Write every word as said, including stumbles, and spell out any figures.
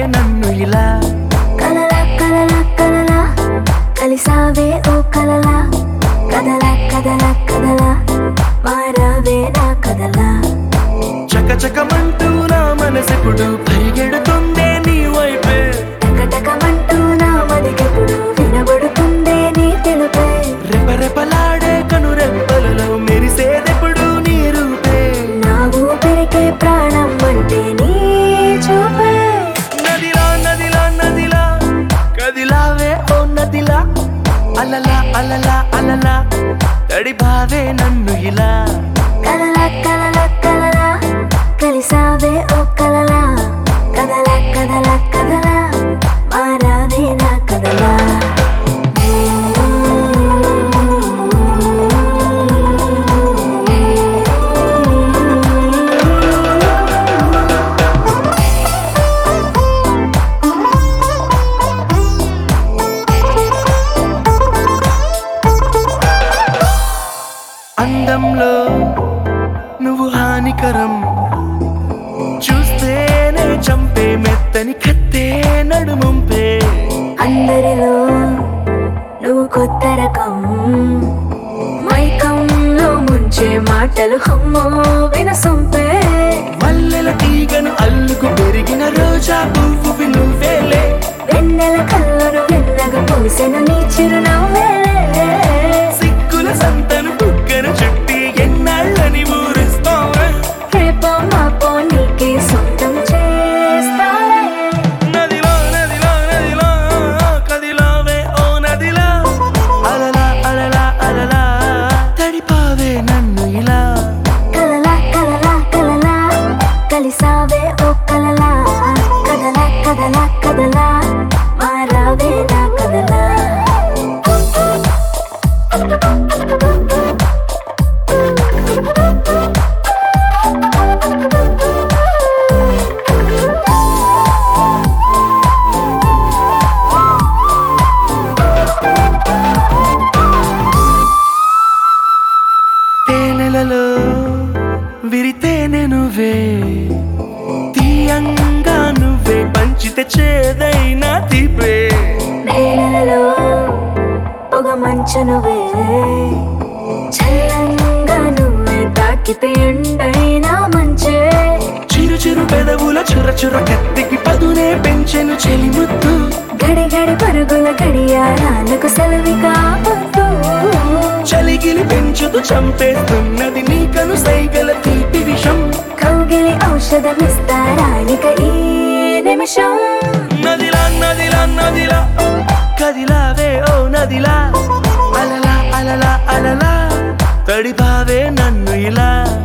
నన్ను ఇలా కలలా కలలా కలలా కలిసావే ఓ కలలా కదలా కదలా కదలా మారావే నా కదలా చకచకమంటూ నా మనసెప్పుడు పరిగెడుతుందే నీ వైపే టకటకమంటూ నా మదికెప్పుడు వినబడుతుందే నీ తెలుపే రెపరెపలాడే కనురెప్పలలో మెరిసేదెప్పుడు నీ రూపే నా ఊపిరికే ప్రాణం అంటే నీ చూపే నదిలా నదిలా నదిలా కదిలావే ఓ నదిలా అలలా అలలా అలలా తడిపావే నన్ను ఇలా కలలా కలలా కలలా కలిసావే ఓ కలలా కదలా కదలా కదలా మారావే నా కదలా అందంలో నువ్వు హానికరం చూస్తేనే చంపే మెత్తని కత్తే నడుముంపే అందరిలో నువ్వు కొత్త రకం మైకంలో ముంచే మాటలు హమ్మో వినసొంపే మల్లెల తీగను అల్లుకు పెరిగిన రోజా పువ్వు నువ్వేలే వెన్నెల కళ్ళను వెన్నగా పూసెను నీ చిరునవ్వేలే సిగ్గుల సంతను బుగ్గను చుట్టి ఎన్నాళ్ళని ఊరిస్తావే రేపో మాపో నీకే సొంతం చేస్తానే నదిలా నదిలా నదిలా కదిలావే ఓ నదిలా అలలా అలలా అలలా తడిపావే నన్ను ఇలా కలలా కలలా కలలా కలిసావే ఓ కలలా కదలా కదలా కదలా మారావే నా కదలా తేనెలలో విరితేనె నువ్వే తీయంగా నువ్వే పంచితే చేదైనా తీపే నేలలో పొగ మంచు నువ్వే చల్లంగా నువ్వే తాకితే ఎండైనా మంచే చిరు చిరు పెదవుల చుర చుర కత్తికి పదునే పెంచెను చెలిముద్దు గడి గడి పరుగుల గడియారాలకు సెలవిగా పొద్దు చలిగిలి పెంచుతూ చంపేస్తున్నది నీకను సైగల తీపి విషం కౌగిలి ఔషధమిస్తారానిక ఈ నిమిషం నదిలా నదిలా నదిలా కదిలావే ఓ నదిలా అలలా అలలా అలలా తడిపావే నన్ను ఇలా